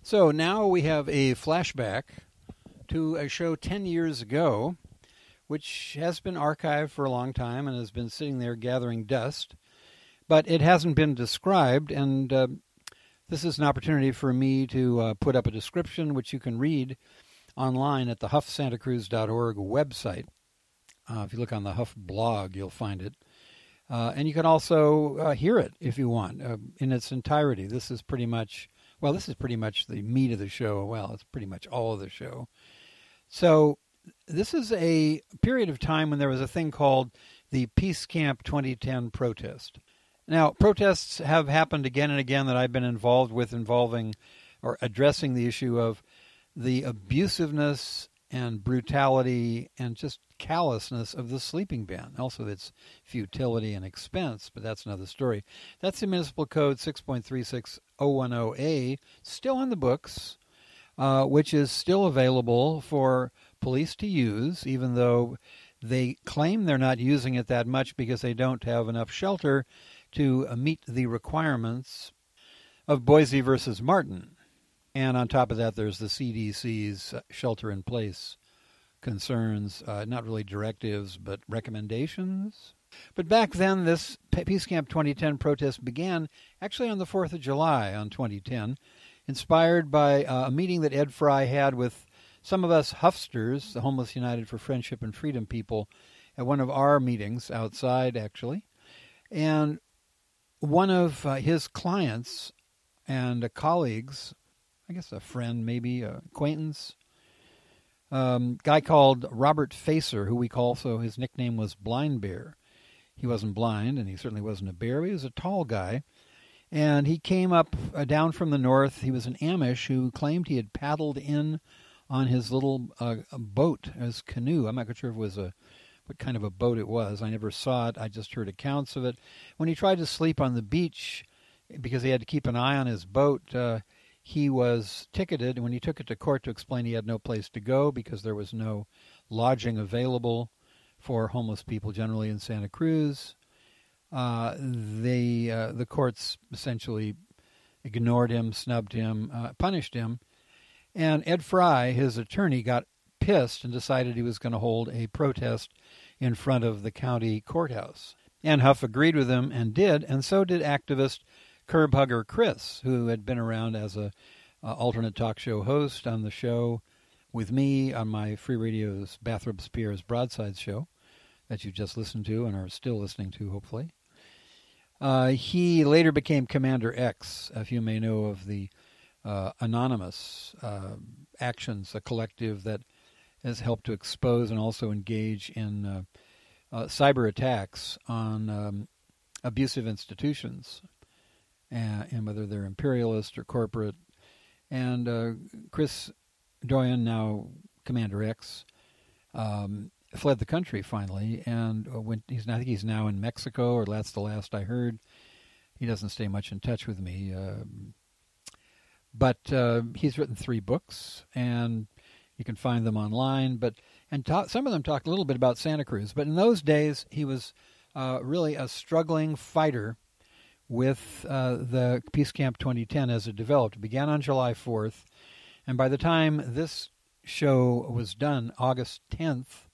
So now we have a flashback to a show 10 years ago, which has been archived for a long time and has been sitting there gathering dust, but it hasn't been described, and this is an opportunity for me to put up a description, which you can read online at the huffsantacruz.org website. If you look on the Huff blog, you'll find it. And you can also hear it if you want in its entirety. This is pretty much the meat of the show. Well, it's pretty much all of the show. So this is a period of time when there was a thing called the Peace Camp 2010 protest. Now, protests have happened again and again that I've been involved with, involving or addressing the issue of the abusiveness and brutality and just callousness of the sleeping ban. Also, its futility and expense, but that's another story. That's the Municipal Code 6.36010A, still on the books, which is still available for police to use, even though they claim they're not using it that much because they don't have enough shelter to meet the requirements of Boise versus Martin. And on top of that, there's the CDC's shelter-in-place concerns, not really directives, but recommendations. But back then, this Peace Camp 2010 protest began actually on the 4th of July on 2010, inspired by a meeting that Ed Fry had with some of us Huffsters, the Homeless United for Friendship and Freedom people, at one of our meetings outside, actually. And one of his clients and colleagues, I guess a friend, maybe an acquaintance, guy called Robert Facer, who his nickname was Blind Bear. He wasn't blind, and he certainly wasn't a bear. He was a tall guy. And he came up down from the north. He was an Amish who claimed he had paddled in on his little boat, his canoe. I'm not quite sure if it was what kind of a boat it was. I never saw it. I just heard accounts of it. When he tried to sleep on the beach, because he had to keep an eye on his boat, he was ticketed. And when he took it to court to explain he had no place to go because there was no lodging available for homeless people generally in Santa Cruz, the courts essentially ignored him, snubbed him, punished him. And Ed Fry, his attorney, got pissed and decided he was going to hold a protest in front of the county courthouse. And Huff agreed with him and did, and so did activist curb hugger Chris, who had been around as a alternate talk show host on the show with me on my Free Radio's Bathrop Spears Broadside show that you just listened to and are still listening to, hopefully. He later became Commander X, if you may know of the Anonymous Actions, a collective that has helped to expose and also engage in cyber attacks on abusive institutions, and whether they're imperialist or corporate. And Chris Doyon, now Commander X, fled the country finally, and I think he's now in Mexico, or that's the last I heard. He doesn't stay much in touch with me. But he's written 3 books, and you can find them online. Some of them talk a little bit about Santa Cruz. But in those days, he was really a struggling fighter with the Peace Camp 2010 as it developed. It began on July 4th, and by the time this show was done, August 8th,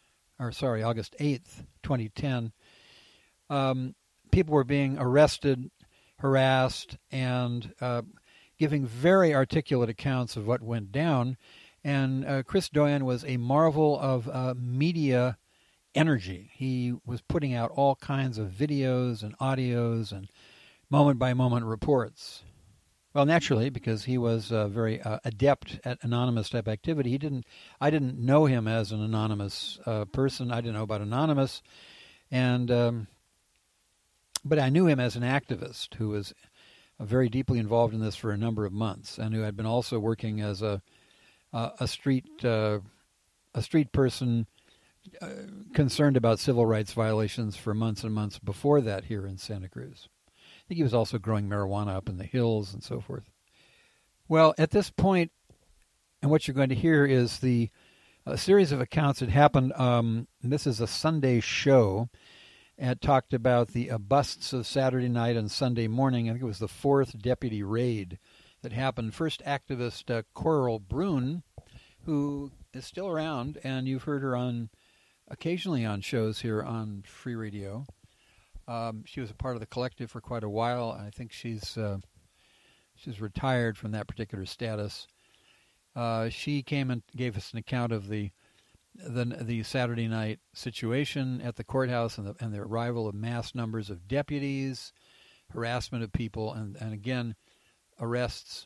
2010, people were being arrested, harassed, and giving very articulate accounts of what went down. And Chris Doyon was a marvel of media energy. He was putting out all kinds of videos and audios and moment-by-moment reports. Well, naturally, because he was very adept at anonymous-type activity, I didn't know him as an anonymous person. I didn't know about Anonymous. But I knew him as an activist who was very deeply involved in this for a number of months, and who had been also working as a street person concerned about civil rights violations for months and months before that here in Santa Cruz. I think he was also growing marijuana up in the hills and so forth. Well, at this point, and what you're going to hear is a series of accounts that happened. This is a Sunday show. It talked about the busts of Saturday night and Sunday morning. I think it was the 4th deputy raid that happened. First activist Coral Brune, who is still around, and you've heard her occasionally on shows here on Free Radio. She was a part of the collective for quite a while. I think she's retired from that particular status. She came and gave us an account of the Saturday night situation at the courthouse and the arrival of mass numbers of deputies, harassment of people, and again, arrests.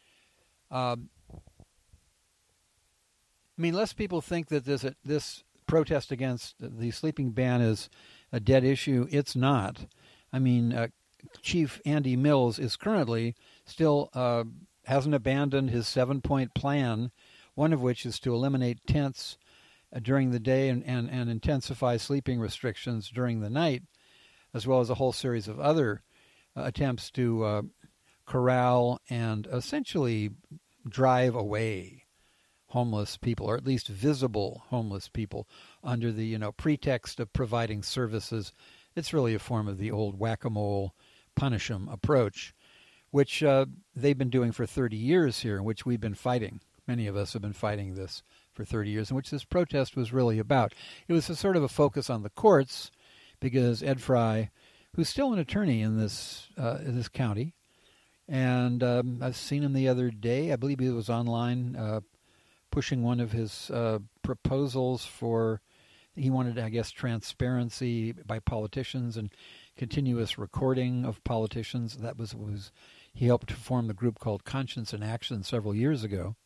Lest people think that this protest against the sleeping ban is a dead issue. It's not. Chief Andy Mills is currently still hasn't abandoned his 7-point plan, one of which is to eliminate tents during the day and intensify sleeping restrictions during the night, as well as a whole series of other attempts to corral and essentially drive away homeless people, or at least visible homeless people, under the pretext of providing services. It's really a form of the old whack-a-mole, punish 'em approach, which they've been doing for 30 years here, and which we've been fighting. Many of us have been fighting this for 30 years, and which this protest was really about. It was a sort of a focus on the courts, because Ed Fry, who's still an attorney in this county, and I've seen him the other day. I believe he was online pushing one of his proposals for, he wanted, I guess, transparency by politicians and continuous recording of politicians. That was he helped to form the group called Conscience in Action several years ago.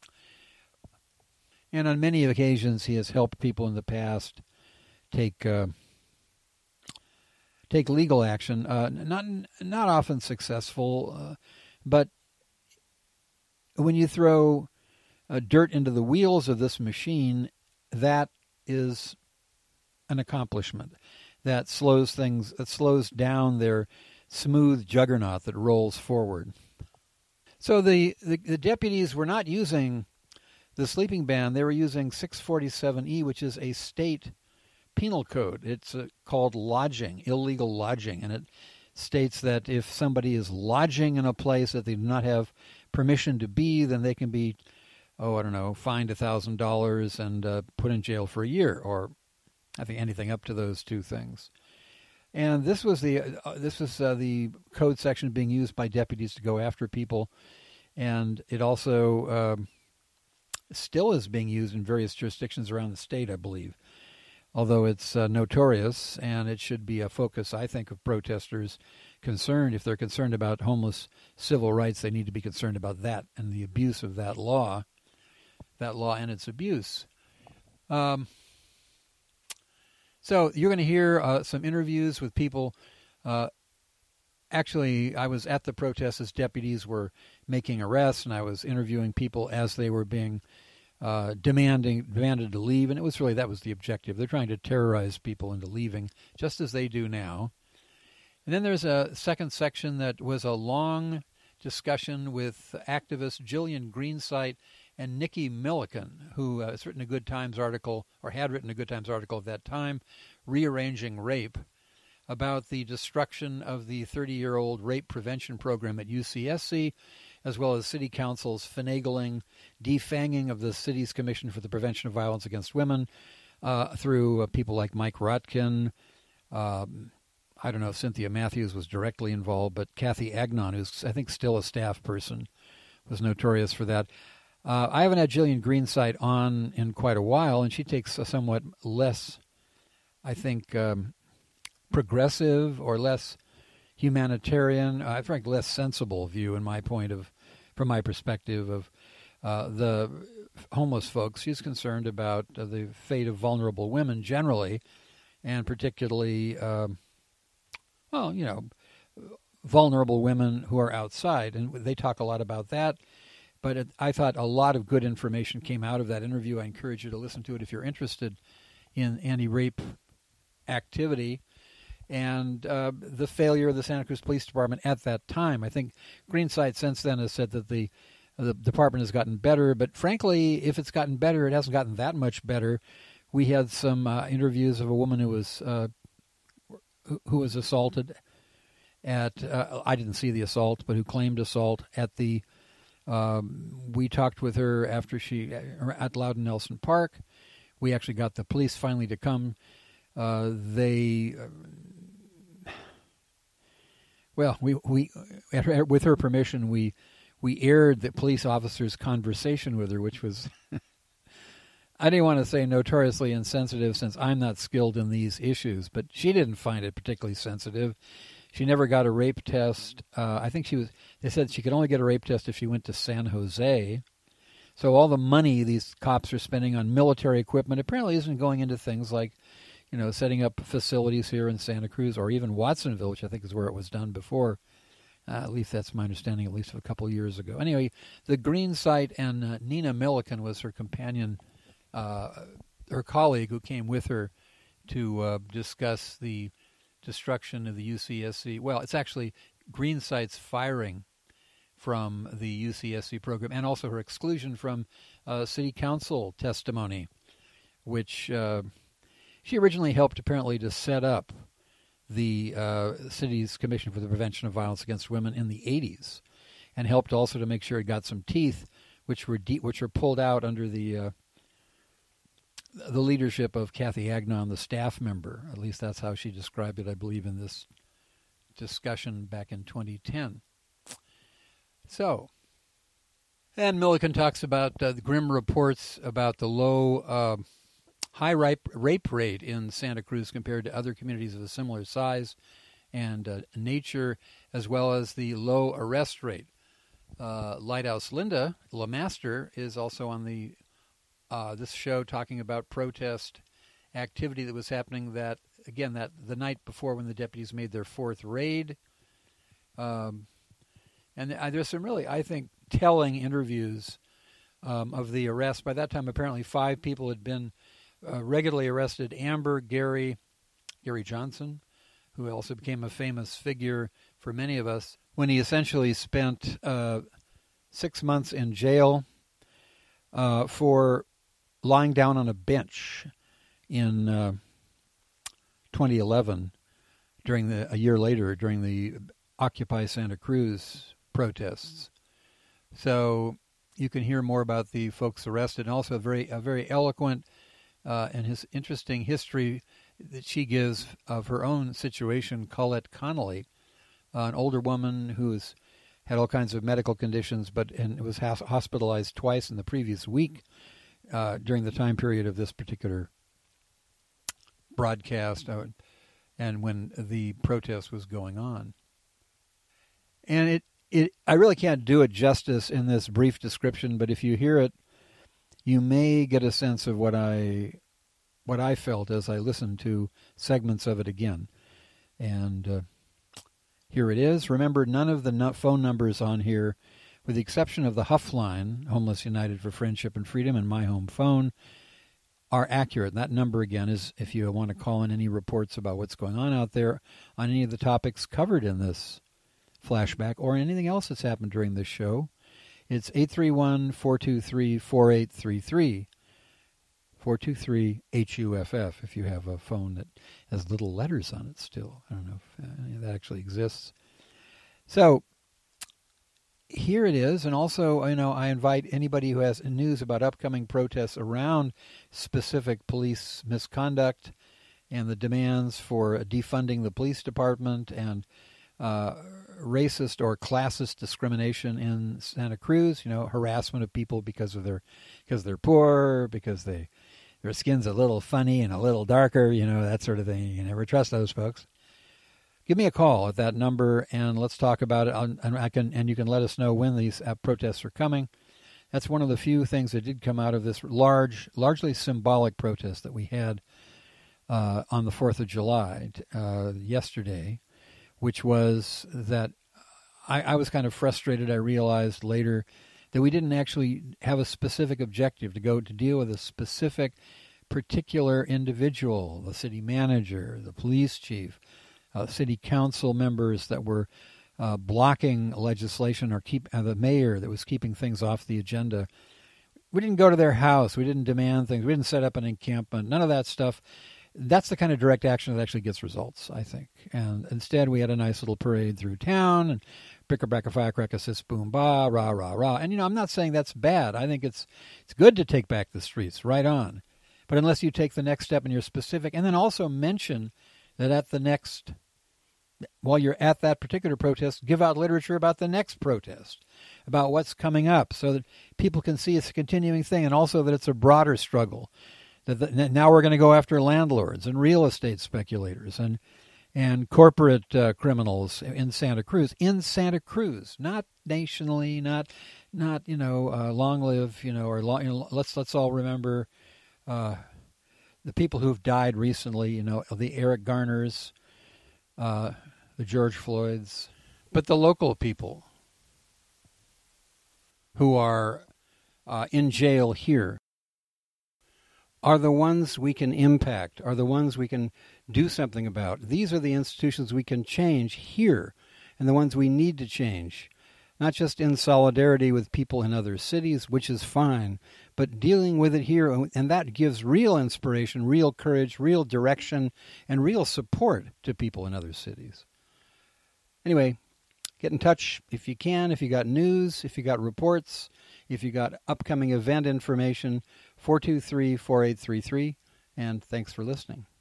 And on many occasions, he has helped people in the past take legal action. Not often successful, but when you throw dirt into the wheels of this machine, that is an accomplishment. That slows things. That slows down their smooth juggernaut that rolls forward. So the deputies were not using the sleeping ban. They were using 647E, which is a state penal code. It's called lodging, illegal lodging, and it states that if somebody is lodging in a place that they do not have permission to be, then they can be, fined $1,000 and put in jail for a year, or I think anything up to those two things. And this was the code section being used by deputies to go after people, and it also still is being used in various jurisdictions around the state, I believe. Although it's notorious, and it should be a focus, I think, of protesters concerned. If they're concerned about homeless civil rights, they need to be concerned about that and the abuse of that law and its abuse. So you're going to hear some interviews with people. Actually, I was at the protest as deputies were making arrests, and I was interviewing people as they were being demanded to leave, and that was the objective. They're trying to terrorize people into leaving, just as they do now. And then there's a second section that was a long discussion with activists Jillian Greensight and Nikki Milliken, who has written a Good Times article, or had written a Good Times article at that time, Rearranging Rape, about the destruction of the 30-year-old rape prevention program at UCSC, as well as City Council's finagling, defanging of the city's Commission for the Prevention of Violence Against Women through people like Mike Rotkin. I don't know if Cynthia Matthews was directly involved, but Kathy Agnon, who's I think still a staff person, was notorious for that. I haven't had Jillian Greensight on in quite a while, and she takes a somewhat less, I think, progressive or less humanitarian, frankly, less sensible view from my perspective of the homeless folks. She's concerned about the fate of vulnerable women generally, and particularly, vulnerable women who are outside. And they talk a lot about that. But I thought a lot of good information came out of that interview. I encourage you to listen to it if you're interested in anti-rape activity and the failure of the Santa Cruz Police Department at that time. I think Greensight since then has said that the department has gotten better, but frankly, if it's gotten better, it hasn't gotten that much better. We had some interviews of a woman who was assaulted at, I didn't see the assault, but who claimed assault at the We talked with her after at Loudon Nelson Park. We actually got the police finally to come. We with her permission, we aired the police officer's conversation with her, which was, I didn't want to say notoriously insensitive since I'm not skilled in these issues, but she didn't find it particularly sensitive. She never got a rape test. I think they said she could only get a rape test if she went to San Jose. So all the money these cops are spending on military equipment apparently isn't going into things like, setting up facilities here in Santa Cruz or even Watsonville, which I think is where it was done before. At least that's my understanding, at least a couple of years ago. Anyway, the Green Site and Nina Milliken was her companion, her colleague who came with her to discuss the destruction of the UCSC. Well, it's actually Green Site's firing from the UCSC program and also her exclusion from city council testimony, which she originally helped apparently to set up the city's Commission for the Prevention of Violence Against Women in the 80s, and helped also to make sure it got some teeth, which were pulled out under the leadership of Kathy Agnon, the staff member. At least that's how she described it, I believe, in this discussion back in 2010. So, and Milliken talks about the grim reports about the low, high rape rate in Santa Cruz compared to other communities of a similar size and nature, as well as the low arrest rate. Lighthouse Linda LeMaster is also on this show talking about protest activity that was happening that the night before when the deputies made their fourth raid. And there's some really, I think, telling interviews of the arrest. By that time, apparently 5 people had been regularly arrested. Amber, Gary Johnson, who also became a famous figure for many of us, when he essentially spent 6 months in jail for lying down on a bench in 2011, a year later, during the Occupy Santa Cruz protests. So you can hear more about the folks arrested, and also a very eloquent and his interesting history that she gives of her own situation. Colette Connolly, an older woman who's had all kinds of medical conditions, and was hospitalized twice in the previous week during the time period of this particular broadcast, and when the protest was going on. And I really can't do it justice in this brief description, but if you hear it, you may get a sense of what I felt as I listened to segments of it again. And here it is. Remember, none of the phone numbers on here, with the exception of the Huff line, Homeless United for Friendship and Freedom, and My Home Phone, are accurate. And that number, again, is if you want to call in any reports about what's going on out there on any of the topics covered in this flashback or anything else that's happened during this show. It's 831-423-4833, 423-HUFF, if you have a phone that has little letters on it still. I don't know if any of that actually exists. So here it is, and also, I invite anybody who has news about upcoming protests around specific police misconduct and the demands for defunding the police department and racist or classist discrimination in Santa Cruz, harassment of people because they're poor, because their skin's a little funny and a little darker, that sort of thing. You can never trust those folks. Give me a call at that number and let's talk about it. And you can let us know when these protests are coming. That's one of the few things that did come out of this largely symbolic protest that we had on the 4th of July yesterday, which was that I was kind of frustrated. I realized later that we didn't actually have a specific objective to deal with a specific particular individual, the city manager, the police chief, city council members that were blocking legislation, or the mayor that was keeping things off the agenda. We didn't go to their house. We didn't demand things. We didn't set up an encampment. None of that stuff. That's the kind of direct action that actually gets results, I think. And instead, we had a nice little parade through town, and bricka-bracka firecracker sis boom ba rah rah rah. And I'm not saying that's bad. I think it's good to take back the streets, right on. But unless you take the next step and you're specific, and then also mention that while you're at that particular protest, give out literature about the next protest, about what's coming up, so that people can see it's a continuing thing, and also that it's a broader struggle. That now we're going to go after landlords and real estate speculators and corporate criminals in Santa Cruz. In Santa Cruz, not nationally, not long live, or long. Let's all remember the people who've died recently. The Eric Garners, the George Floyds, but the local people who are in jail here are the ones we can impact, are the ones we can do something about. These are the institutions we can change here, and the ones we need to change, not just in solidarity with people in other cities, which is fine, but dealing with it here, and that gives real inspiration, real courage, real direction, and real support to people in other cities. Anyway, get in touch if you can, if you got news, if you got reports, if you got upcoming event information, 423-4833, and thanks for listening.